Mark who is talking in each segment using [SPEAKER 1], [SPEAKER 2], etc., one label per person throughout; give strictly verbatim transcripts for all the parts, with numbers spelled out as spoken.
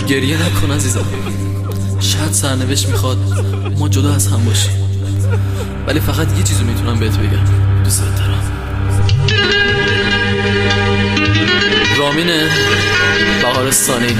[SPEAKER 1] گریه نکن عزیزم. شاید سرنوشت میخواد ما جدا از هم باشیم، ولی فقط یه چیزو میتونم بهت بگم، دوست دارم. رامین بهارستانی.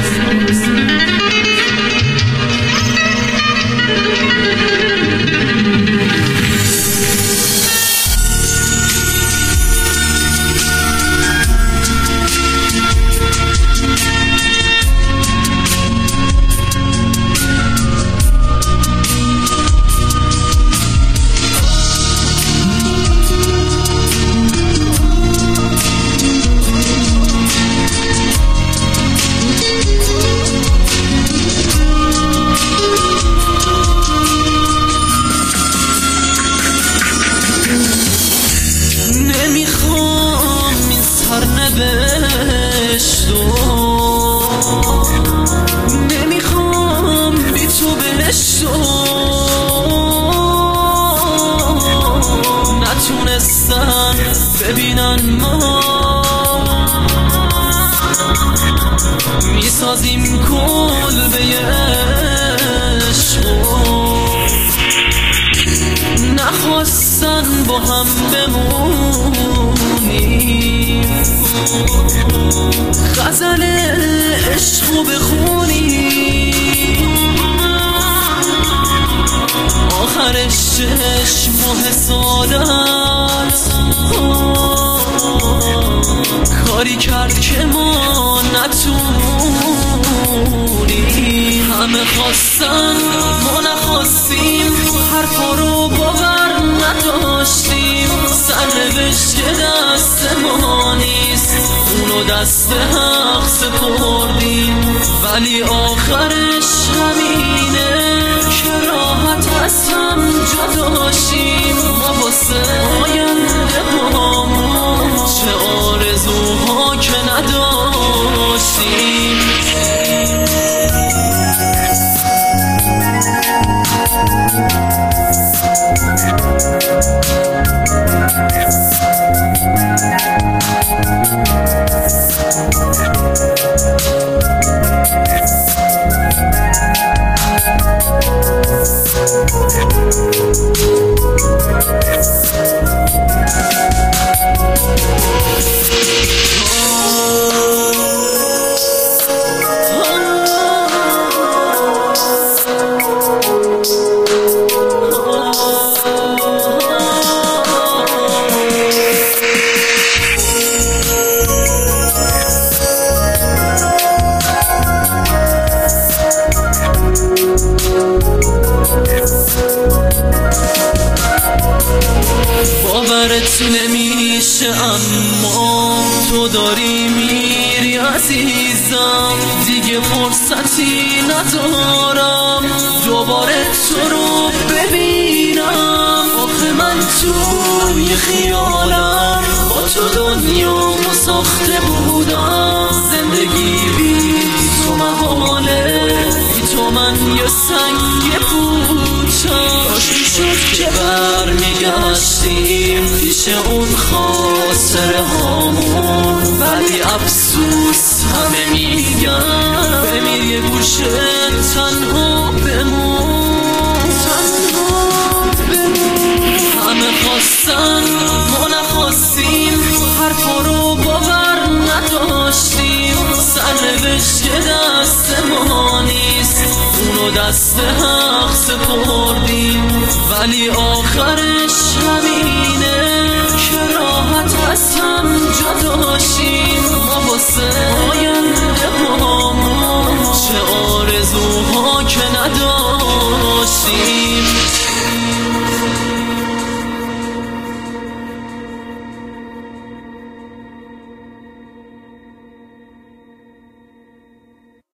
[SPEAKER 2] نمیخوام این سرنوشتو، نمیخوام بی تو بهشتو، نتونستن ببینن ما میسازیم کلبه عشقو، نخواستن با هم بمونیم، غزل عشقو بخونیم، آخرش شش ماه سعادت کاری کرد که ما نتونیم. همه خواستن ما نخواستیم، حرفا رو باور نداشتیم، سرنوشت دست ما نیست، اونو دست حق سپردیم، ولی آخرش همینه که راحت از هم جداشیم. ما واسه آینده هامون چه آرزوها که نداشتیم. باورت نمیشه اما تو داری میری عزیزم، دیگه فرصتی ندارم دوباره تو رو ببینم. آخه من توی خیالم با تو دنیامو ساخته بودم، زندگی بی تو محاله، بی تو من یه سنگ پوچم. کاش میشد که برمیگشتیم پیش اون خاطره هامون، ولی افسوس همه میگن بمیر یه گوشه تنها بمون، تنها بمون. همه خواستن ما نخواستیم، حرفا رو باور نداشتیم، سرنوشت دست ما نیست، اونو دست حق سپردیم، ولی آخرش همینه که راحت از هم جداشیم. ما واسه